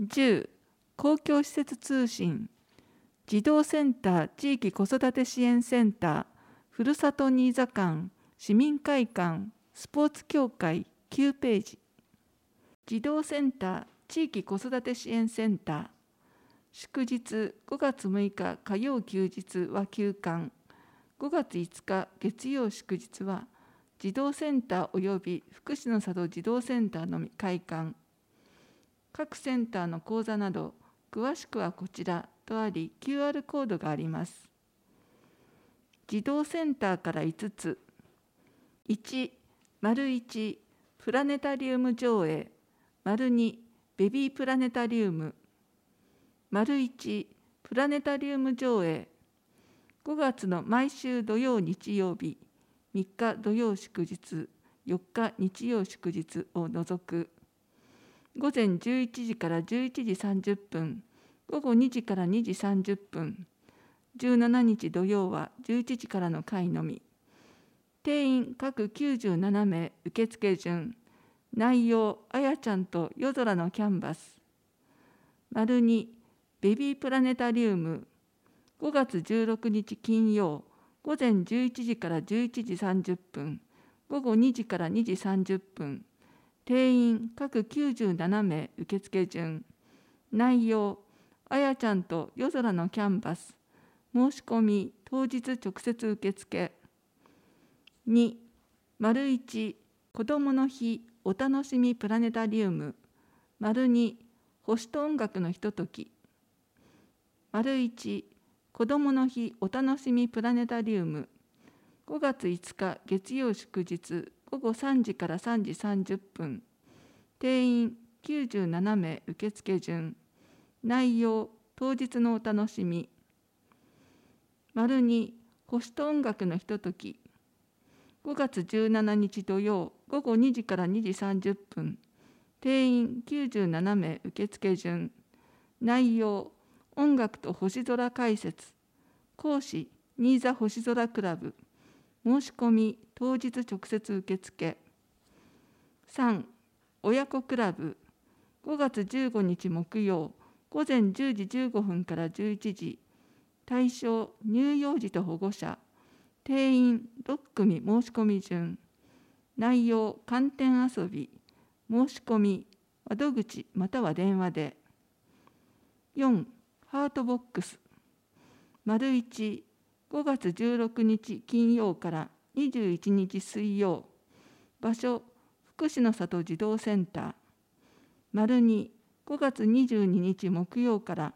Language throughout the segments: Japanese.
10、公共施設通信、児童センター地域子育て支援センター、ふるさとニーザ館、市民会館、スポーツ協会9ページ。児童センター地域子育て支援センター、祝日5月6日火曜休日は休館、5月5日月曜祝日は児童センター及び福祉の里児童センターのみ開館。各センターの講座など詳しくはこちらとあり QR コードがあります。児童センターから5つ。1、1プラネタリウム上映、2ベビープラネタリウム、1プラネタリウム上映、5月の毎週土曜日曜日、3日土曜祝日、4日日曜祝日を除く、午前11時から11時30分、午後2時から2時30分、17日土曜は11時からの会のみ。定員各97名受付順。内容、あやちゃんと夜空のキャンバス。2、ベビープラネタリウム。5月16日金曜、午前11時から11時30分、午後2時から2時30分。定員各97名受付順。内容、あやちゃんと夜空のキャンバス。申し込み当日直接受付。2、1子どもの日お楽しみプラネタリウム。2星と音楽のひととき。1子どもの日お楽しみプラネタリウム。5月5日月曜祝日午後3時から3時30分。定員97名受付順。内容、当日のお楽しみ。2星と音楽のひととき。5月17日土曜午後2時から2時30分。定員97名受付順。内容、音楽と星空解説。講師、新座星空クラブ。申し込み当日直接受付。3、親子クラブ。5月15日木曜午前10時15分から11時。対象、乳幼児と保護者。定員6組申し込み順。内容、観点遊び。申し込み、窓口または電話で。4、ハートボックス。1、5月16日金曜から21日水曜。場所、福祉の里児童センター。2、5月22日木曜から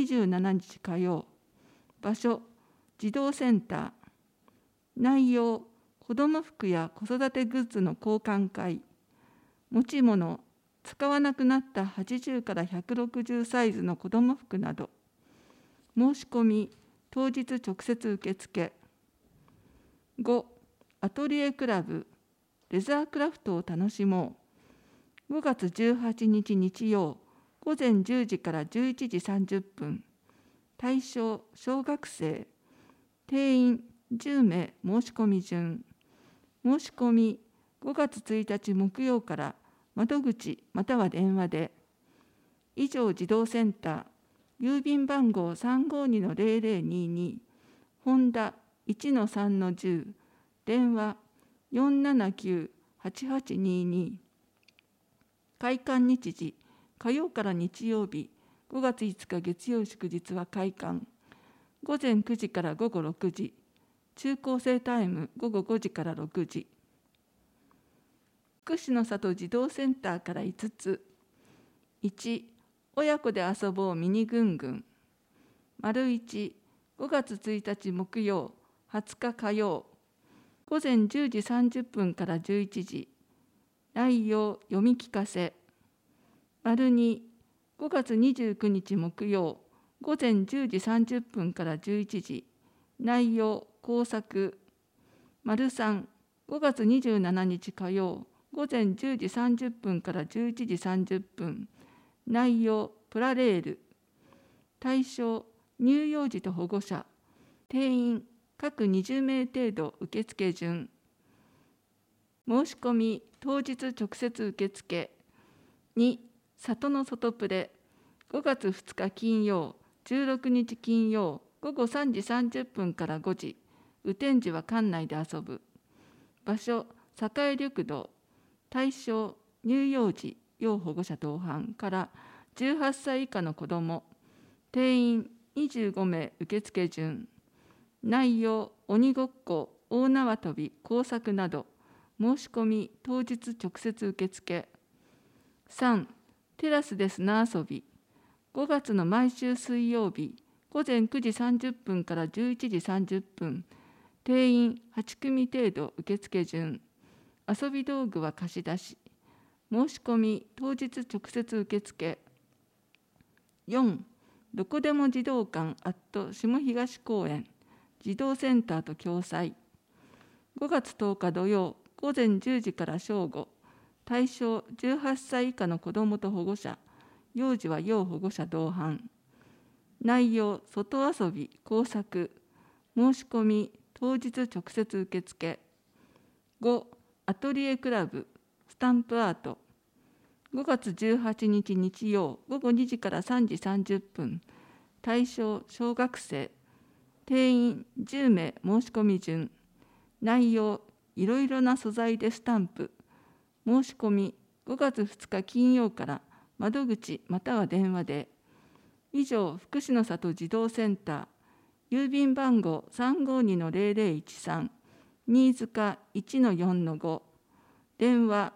27日火曜。場所、児童センター。内容、子ども服や子育てグッズの交換会。持ち物、使わなくなった80から160サイズの子ども服など。申し込み、当日直接受付。5、アトリエクラブ。レザークラフトを楽しもう。5月18日日曜、午前10時から11時30分。対象、小学生。定員、10名申し込み順。申し込み、5月1日木曜から窓口または電話で。以上児童センター、郵便番号352-0022、ホンダ 1-3-10、電話479-8822。開館日時、火曜から日曜日、5月5日月曜祝日は開館。午前9時から午後6時。中高生タイム午後5時から6時。福祉の里児童センターから5つ。1、親子で遊ぼうミニぐんぐん。1、5月1日木曜、20日火曜。午前10時30分から11時。内容、読み聞かせ。2、5月29日木曜、午前10時30分から11時。内容、工作。3、5月27日火曜、午前10時30分から11時30分。内容、プラレール。対象、乳幼児と保護者。定員、各20名程度受付順。申し込み、当日直接受付。2、里の外プレ。 5月2日金曜、16日金曜、午後3時30分から5時、雨天時は館内で遊ぶ。場所、栄緑道。対象、乳幼児、要保護者同伴から18歳以下の子ども。定員25名受付順。内容、鬼ごっこ、大縄跳び、工作など。申し込み、当日直接受付。3、テラスで砂遊び。5月の毎週水曜日、午前9時30分から11時30分。定員8組程度受付順。遊び道具は貸し出し。申し込み、当日直接受付。4、どこでも児童館下東公園、児童センターと共催。5月10日土曜、午前10時から正午。対象18歳以下の子どもと保護者。幼児は要保護者同伴。内容、外遊び、工作。申し込み、当日直接受付。5、アトリエクラブ、スタンプアート。5月18日日曜、午後2時から3時30分。対象、小学生。定員10名申し込み順。内容、いろいろな素材でスタンプ。申し込み、5月2日金曜から窓口または電話で。以上、福祉の里児童センター、郵便番号 352-0013、新塚 1-4-5、電話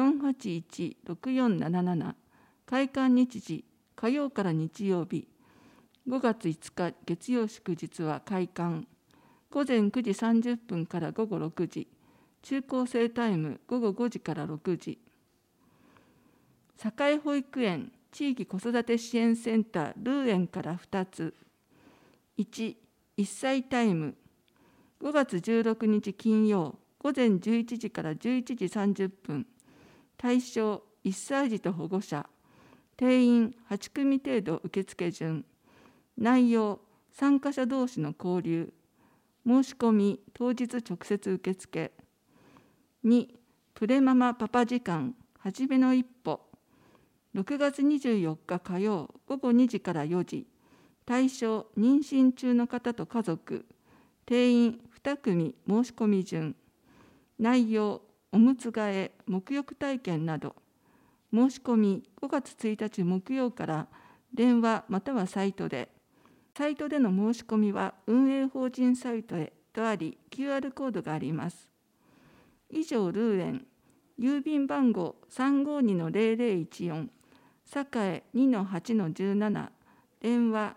481-6477、開館日時、火曜から日曜日、5月5日月曜祝日は開館、午前9時30分から午後6時、中高生タイム午後5時から6時。栄保育園地域子育て支援センタールーエンから2つ。1、1歳タイム。5月16日金曜、午前11時から11時30分。対象、1歳児と保護者。定員8組程度受付順。内容、参加者同士の交流。申し込み、当日直接受付。2、プレママパパ時間、はじめの一歩。6月24日火曜、午後2時から4時。対象、妊娠中の方と家族。定員2組申し込み順。内容、おむつ替え、沐浴体験など。申し込み、5月1日木曜から電話またはサイトで。サイトでの申し込みは運営法人サイトへとあり、QR コードがあります。以上、ルーエン、郵便番号 352-0014、栄 2-8-17、電話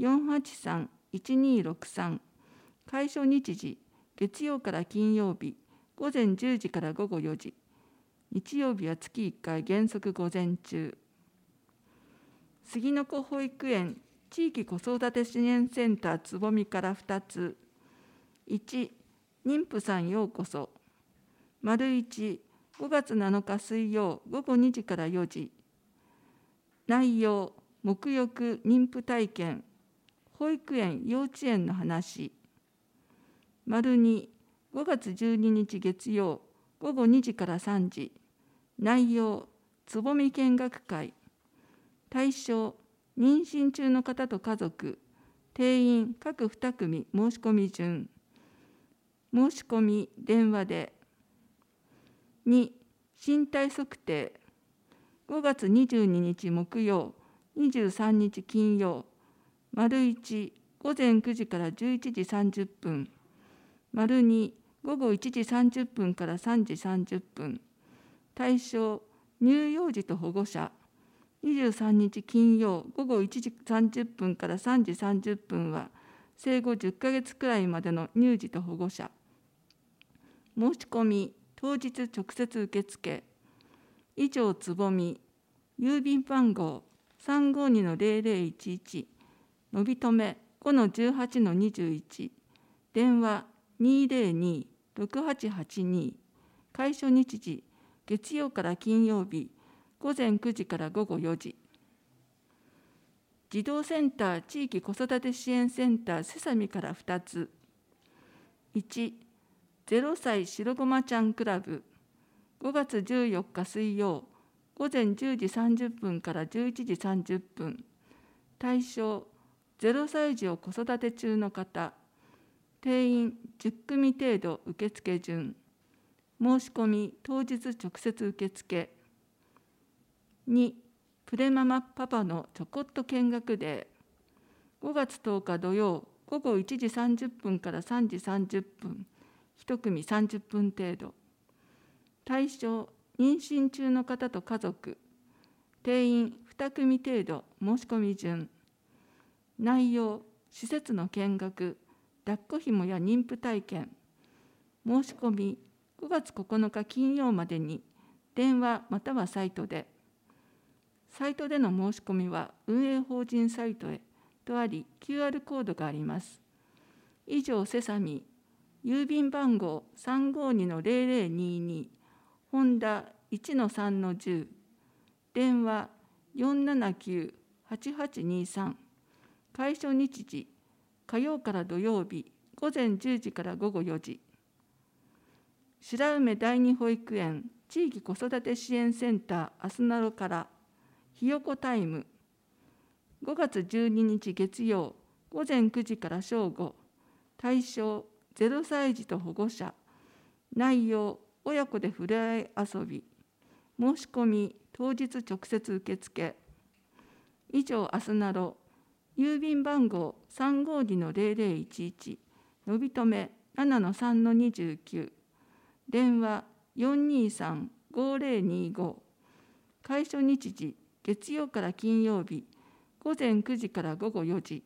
483-1263、開所日時、月曜から金曜日、午前10時から午後4時、日曜日は月1回原則午前中。杉の子保育園地域子育て支援センターつぼみから2つ。1、妊婦さんようこそ。丸1、5月7日水曜午後2時から4時。内容、沐浴妊婦体験、保育園幼稚園の話。丸2、5月12日月曜午後2時から3時。内容、つぼみ見学会。対象、妊娠中の方と家族。定員各2組申し込み順。申し込み電話で。2、身体測定。5月22日木曜、23日金曜。丸1、午前9時から11時30分。丸2、午後1時30分から3時30分。対象、乳幼児と保護者。23日金曜午後1時30分から3時30分は、生後10ヶ月くらいまでの乳児と保護者。申し込み、当日直接受付。以上、つぼみ。郵便番号 352-0011、のびとめ 5-18-21、電話 202-6882、開所日時、月曜から金曜日、午前9時から午後4時。児童センター地域子育て支援センターセサミから2つ。1、0歳白ごまちゃんクラブ。5月14日水曜、午前10時30分から11時30分。 対象0歳児を子育て中の方、定員10組程度受付順、申し込み当日直接受付。2、プレママパパのちょこっと見学デー、5月10日土曜午後1時30分から3時30分、1組30分程度。対象妊娠中の方と家族、定員2組程度申し込み順。内容施設の見学、抱っこひもや妊婦体験。申し込み5月9日金曜までに電話またはサイトで。サイトでの申し込みは運営法人サイトへとあり QR コードがあります。以上セサミ、郵便番号 352-0022 ホンダ 1-3-10 電話 479-8823 開所日時火曜から土曜日午前10時から午後4時。白梅第二保育園地域子育て支援センターあすなろからひよこタイム、5月12日月曜午前9時から正午。対象0歳児と保護者。内容親子でふれあい遊び。申し込み当日直接受付。以上あすなろ、郵便番号 352-0011 のびとめ 7-3-29 電話 423-5025 開所日時月曜から金曜日午前9時から午後4時。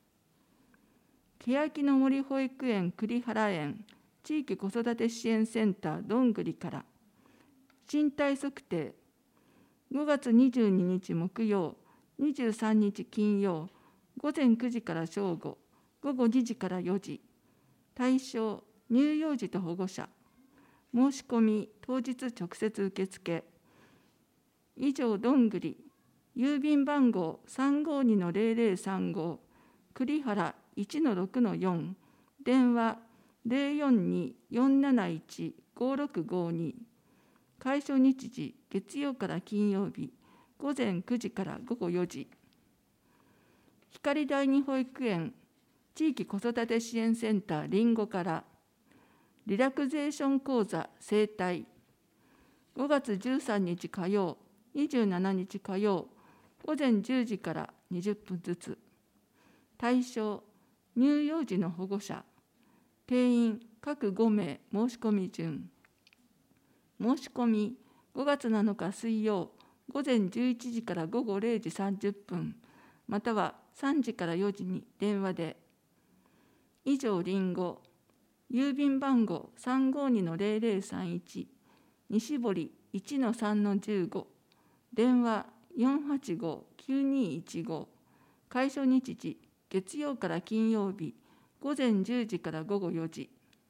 欅の森保育園栗原園地域子育て支援センターどんぐりから身体測定、5月22日木曜23日金曜午前9時から正午、午後2時から4時。対象乳幼児と保護者。申し込み当日直接受付。以上どんぐり、郵便番号 352-0035 栗原 1-6-4 電話 042-471-5652 開所日時月曜から金曜日午前9時から午後4時。光第二保育園地域子育て支援センターりんごからリラクゼーション講座整体、5月13日火曜27日火曜午前10時から20分ずつ。対象乳幼児の保護者。定員各5名申し込み順。申し込み5月7日水曜午前11時から午後0時30分または3時から4時に電話で。以上りんご、郵便番号 352-0031 西堀 1-3-15 電話 485-9215 開所日時月曜から金曜日午前10時から午後4時。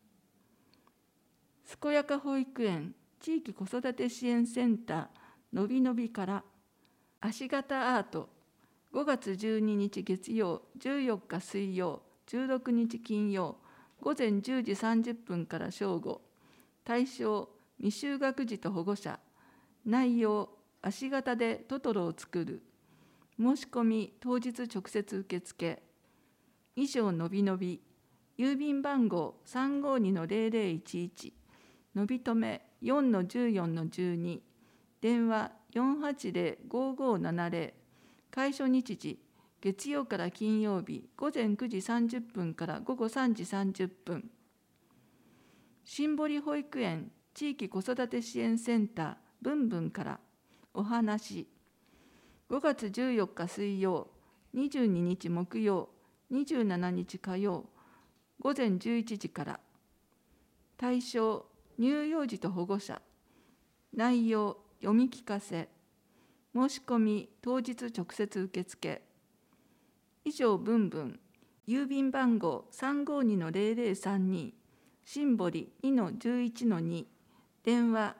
健やか保育園地域子育て支援センターのびのびから足型アート、5月12日月曜14日水曜16日金曜午前10時30分から正午。対象未就学児と保護者。内容足型でトトロを作る。申し込み当日直接受付。以上のびのび、郵便番号 352-0011 のびとめ 4-14-12 電話 480-5570 開所日時月曜から金曜日午前9時30分から午後3時30分。新堀保育園地域子育て支援センターぶんぶんからお話。5月14日水曜22日木曜27日火曜午前11時から。対象乳幼児と保護者。内容読み聞かせ。申し込み当日直接受付。以上ぶんぶん、郵便番号 352-0032 新堀 2-11-2 電話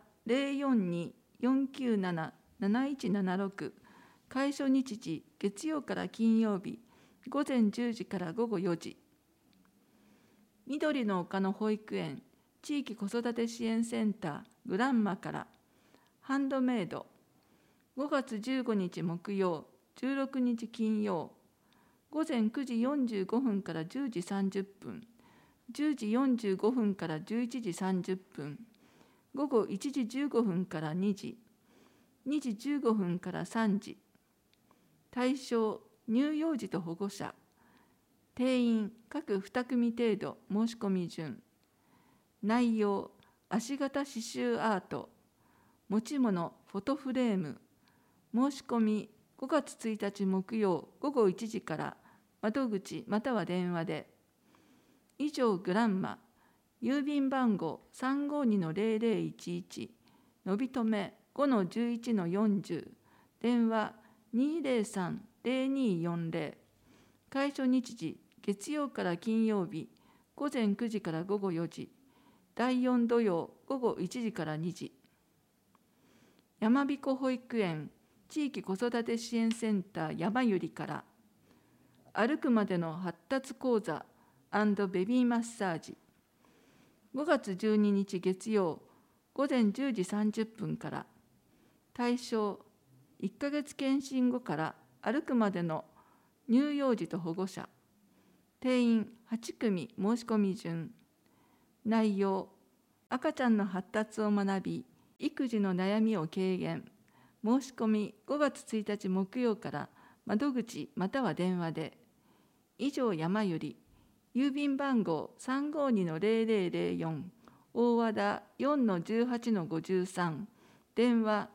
042-497-7176 開所日時月曜から金曜日午前10時から午後4時。緑の丘の保育園地域子育て支援センターグランマからハンドメイド、5月15日木曜16日金曜午前9時45分から10時30分、10時45分から11時30分、午後1時15分から2時、2時15分から3時。対象、乳幼児と保護者。定員、各2組程度、申し込み順。内容、足型刺繍アート。持ち物、フォトフレーム。申し込み、5月1日木曜午後1時から窓口または電話で。以上グランマ、郵便番号 352-0011、のびとめ 5-11-40、電話 203-0240。開所日時、月曜から金曜日、午前9時から午後4時、第4土曜午後1時から2時。山彦保育園地域子育て支援センター山ゆりから、歩くまでの発達講座&ベビーマッサージ。5月12日月曜午前10時30分から。対象、1ヶ月検診後から歩くまでの乳幼児と保護者。定員8組申し込み順。内容、赤ちゃんの発達を学び、育児の悩みを軽減。申し込み5月1日木曜から窓口または電話で。以上山より、郵便番号 352-0004、大和田 4-18-53、電話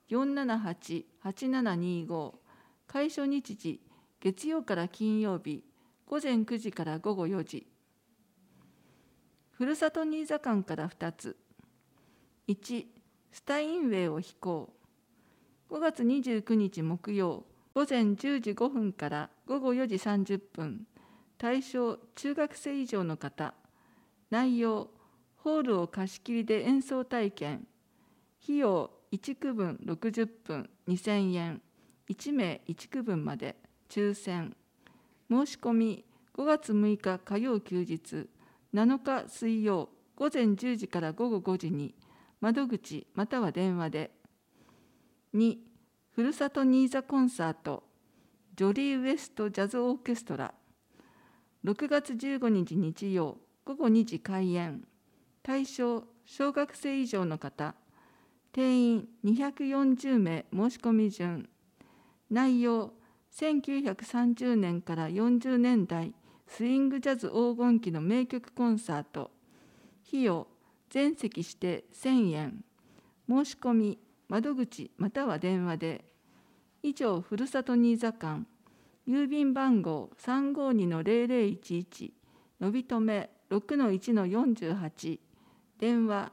478-8725。開所日時、月曜から金曜日、午前9時から午後4時。ふるさとニーザ館から2つ。1、スタインウェイを飛行。5月29日木曜、午前10時5分から午後4時30分。対象、中学生以上の方。内容、ホールを貸し切りで演奏体験。費用、1区分60分2000円。1名1区分まで、抽選。申し込み、5月6日火曜休日、7日水曜、午前10時から午後5時に、窓口または電話で。2、ふるさとニーザコンサート、ジョリーウエストジャズオーケストラ。6月15日日曜、午後2時開演。対象、小学生以上の方。定員240名申し込み順。内容、1930年から40年代スイングジャズ黄金期の名曲コンサート。費用、全席指定1000円。申し込み、窓口または電話で。以上、ふるさとニーザ館。郵便番号 352-0011、のびとめ 6-1-48、電話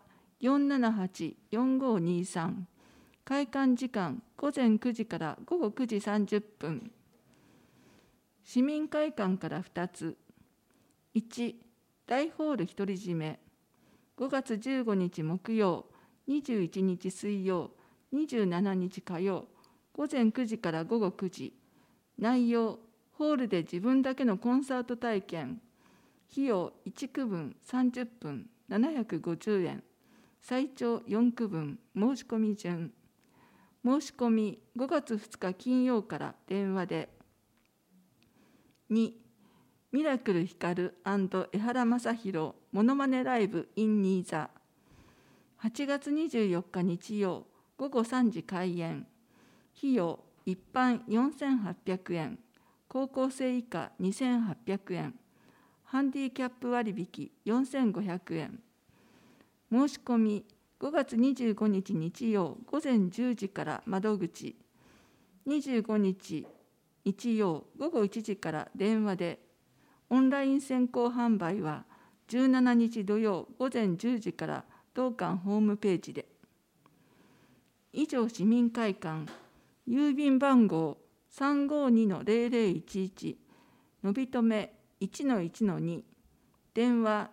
478-4523。開館時間、午前9時から午後9時30分。市民会館から2つ。1、大ホール独り占め。5月15日木曜、21日水曜、27日火曜、午前9時から午後9時。内容、ホールで自分だけのコンサート体験。費用1区分30分750円。最長4区分、申し込み順。申し込み5月2日金曜から電話で。2、ミラクルヒカル&江原正宏モノマネライブ in ニーザ。8月24日日曜午後3時開演。費用一般4800円、高校生以下2800円、ハンディキャップ割引4500円。申し込み5月25日日曜午前10時から窓口、25日日曜午後1時から電話で。オンライン先行販売は17日土曜午前10時から当館ホームページで。以上、市民会館。郵便番号 352-0011、のびとめ 1-1-2、電話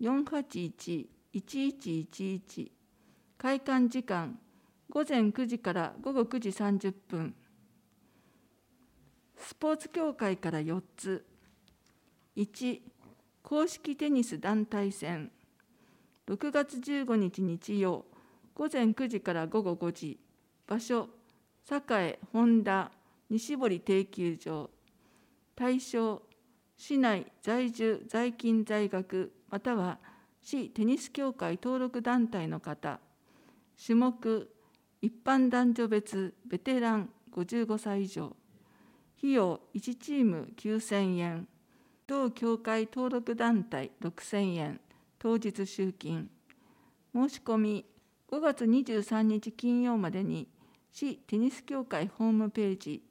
481-1111。開館時間、午前9時から午後9時30分。スポーツ協会から4つ。1、公式テニス団体戦。6月15日日曜、午前9時から午後5時。場所、栄本田西堀定休場。 対象、市内在住在勤在学または市テニス協会登録団体の方。種目、一般男女別ベテラン55歳以上。費用1チーム9000円。同協会登録団体6000円。当日集金。申し込み5月23日金曜までに市テニス協会ホームページ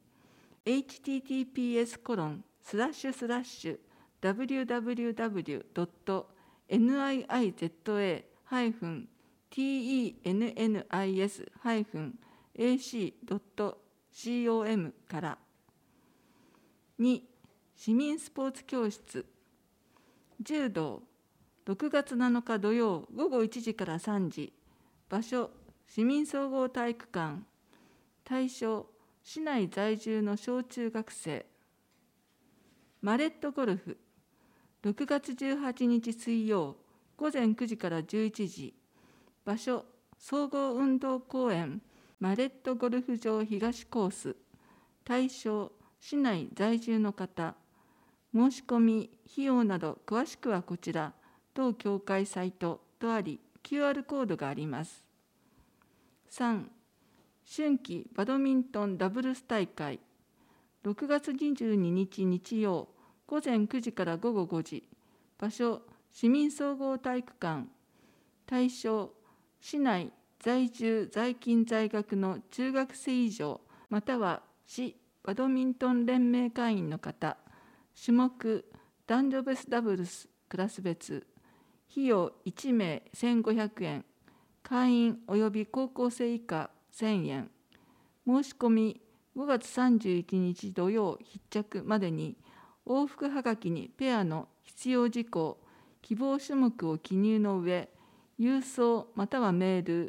https://www.nize-tennis-ac.com から。2、市民スポーツ教室柔道6月7日土曜午後1時から3時。場所、市民総合体育館。対象、市内在住の小中学生。マレットゴルフ、6月18日水曜、午前9時から11時。場所、総合運動公園、マレットゴルフ場東コース。対象、市内在住の方。申し込み、費用など詳しくはこちら、同協会サイトとあり、QR コードがあります。3、春季バドミントンダブルス大会。6月22日日曜、午前9時から午後5時。場所、市民総合体育館。対象、市内在住在勤在学の中学生以上、または市バドミントン連盟会員の方。種目、男女別ダブルスクラス別。費用1名1500円。会員及び高校生以下1000円。申し込み5月31日土曜必着までに往復はがきにペアの必要事項、希望種目を記入の上、郵送またはメール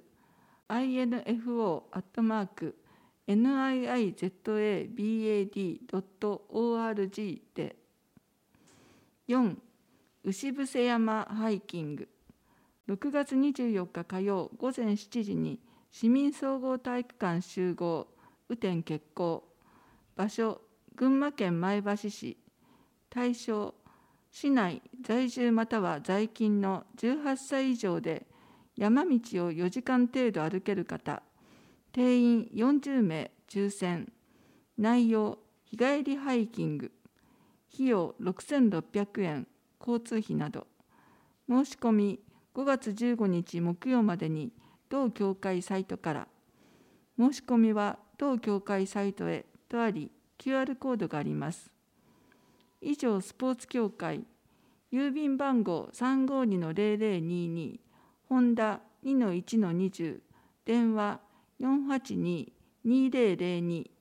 info@niizabad.org で。4、牛伏山ハイキング。6月24日火曜午前7時に市民総合体育館集合、雨天決行。場所、群馬県前橋市。対象、市内在住または在勤の18歳以上で山道を4時間程度歩ける方。定員40名抽選。内容、日帰りハイキング。費用6600円。交通費など。申し込み5月15日木曜までに同協会サイトから。申し込みは同協会サイトへとあり、QR コードがあります。以上、スポーツ協会、郵便番号352-0022、ホンダ 2-1-20、電話482-2002